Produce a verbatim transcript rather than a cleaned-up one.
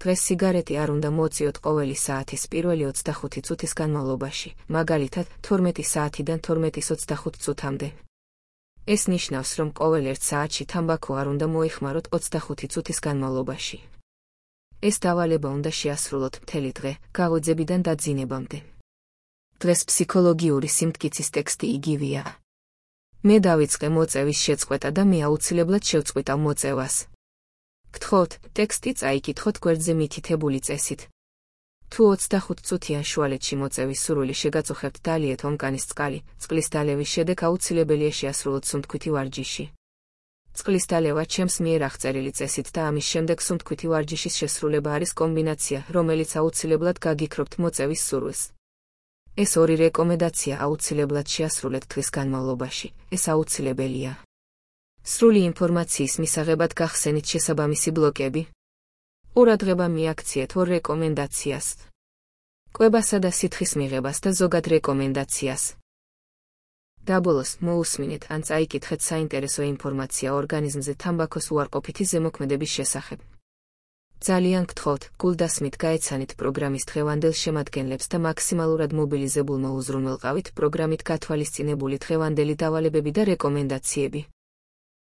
დღეს სიგარეტი არ უნდა მოწიოთ ყოველი საათის პირველი ოცდახუთი წუთის განმავლობაში, მაგალითად, თორმეტი საათიდან თორმეტის ოცდახუთ წუთამდე. ეს ნიშნავს, რომ ყოველ ერთ საათში თამბაქო არ უნდა მოიხმაროთ ოცდახუთი წუთის განმავლობაში. ეს დავალება უნდა შეასრულოთ მთელი დღე, გაღვიძებიდან დაძინებამდე. დღეს ფსიქოლოგიური სიმტკიცის ტექსტი იგივეა. მე დავიწყე მოწევის შეწყვეტა და მე აუცილებლად შევწყვიტავ მოწევას. გთხოვთ, ტექსტი წაიკითხოთ გვერდზე მითითებული წესით. თუ ოცდახუთ წუთიან შუალედში მოწევის სურვილი შეგაწუხებთ დალიეთ ომკანის წყალი, წყლის დალევის შედეგ აუცილებელია შეასრულოთ სუნთქვითი ვარჯიში. წყლის დალევა ჩემს მიერ აღწერილი წესით და ამის შემდეგ სუნთქვითი ვარჯიშის შესრულება არის კომბინაცია, რომელიც აუცილებლად გაგიქრობთ მოწევის სურვილს. ეს ორი რეკომენდაცია აუცილებლად შეასრულეთ დღის განმავლობაში, ეს აუცილებელია. სრული ინფორმაციის მისაღებად გახსენით შესაბამისი ბლოკები. ყურადღება მიაქციეთ ორ რეკომენდაციას. კვებასა და სითხის მიღებას და ზოგად რეკომენდაციას. დაბოლოს, მოусმინეთ ან წაიკითხეთ საინტერესო ინფორმაცია ორგანიზმზე თამბაქოს უარყოფითი ზემოქმედების შესახებ. ძალიან გთხოვთ, გულდასმით გაეცანით პროგრამის დღევანდელ შემადგენლებს და მაქსიმალურად მობილიზებულმა უზრუნველყავით პროგრამით გათვალისწინებული დღევანდელი დავალებები და რეკომენდაციები.